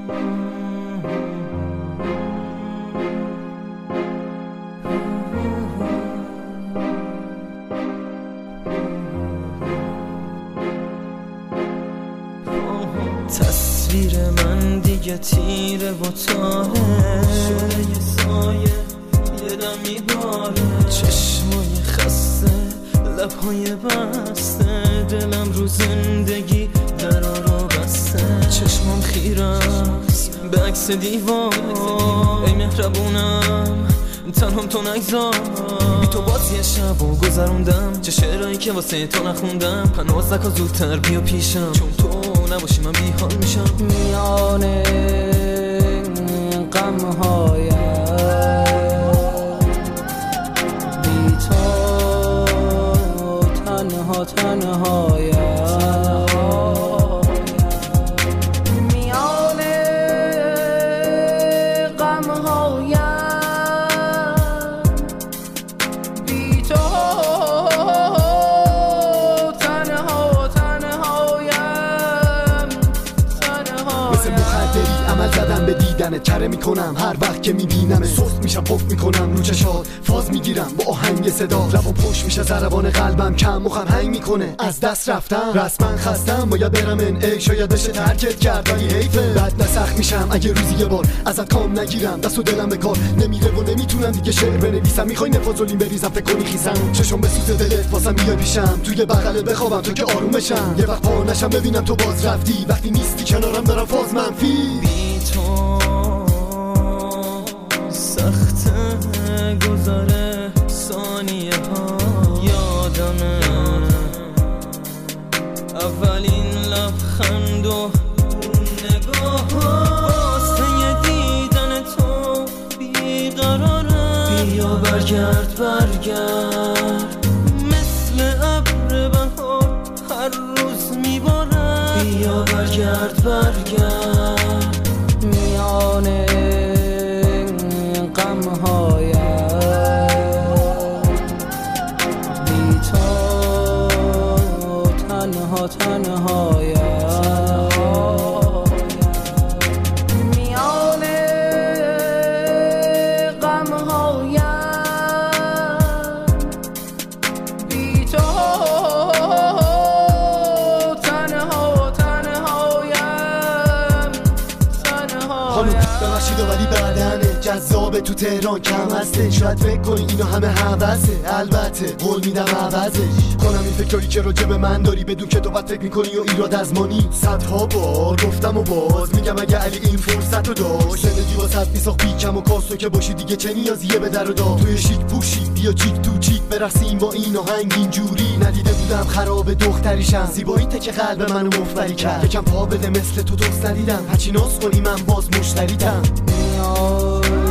تصویر من دیگه تیره و تاره شده یه سایه یه دم میباره، چشمای خسته لبهای بسته، دلم رو زندگی درارو بسته، چشمام خیرست به عکس دیوار، ای مهربونم تنهم تو نگذار، بی تو بازی شب و گذروندم، چه شعرهایی که واسه تو نخوندم، پناز نکن زودتر بیا پیشم، چون تو نباشی من بی حال میشم. میانه غم‌هایم بی تو تنها تنهایم، میانه غم‌هایم بی تو عمل زدم به دیدنت، کره میکنم هر وقت که میبینم، سست میشم پف میکنم رو چشات، فاز میگیرم با آهنگ صدا، لبا پشت میشه ضربان قلبم، کم مخم هنگ میکنه از دست رفتم، رسما خستم باید برم ای شاید بشه ترکت کرد ولی حیفه، بعد نسخ میشم اگه روزی یه بار ازت کام نگیرم، دست و دلم به کار نمیره و نمیتونم دیگه شعر بنویسم، میخوای نفازولین بریزم فکر کنی خیسم، چشم به سوز دلت واسم بیای پیشم، توی بغلت بخوابم تو که آروم بشم، یه وقت پا نشم ببینم تو باز رفتی، وقتی نیستی کنارم دارم فاز منفی، بی تو سخته گذاره ثانیه ها، یادمه اولین لبخند و نگاه ها، واسه دیدن تو بیقرارم، بیا برگرد برگرد مثل ابر بهار هر روز میبارم، بیا برگرد برگرد میانه غم‌هایم بی تو تنها تنهایم، میانه غم‌هایم بی تو تنها تنهایم، خانم ببخشید ولی بدنه جذابه تو تهران کم هسته، شاید فکر کنی اینا همه حوثه، البته قول میدم عوضش کنم این فکرایی که راجع به من داری، بدون که تو بد فکر میکنی و ایراد از مانی، صدها بار گفتم و باز میگم اگه علی این فرصت رو داشت، زندگی واسط میساخت بیکم و کاستو که باشی دیگه چه نیازیه به در و دار، توی شیک پوشی بیا چیک تو چیک برقصیم با این آهنگ اینجوری، ندیده بودم خراب دختریشم، زیبایی که قلب منو مفبری کرد، یکم پا بده مثل تو دوست ندیدم، هرچی ناز کنی من باز مشتریتم.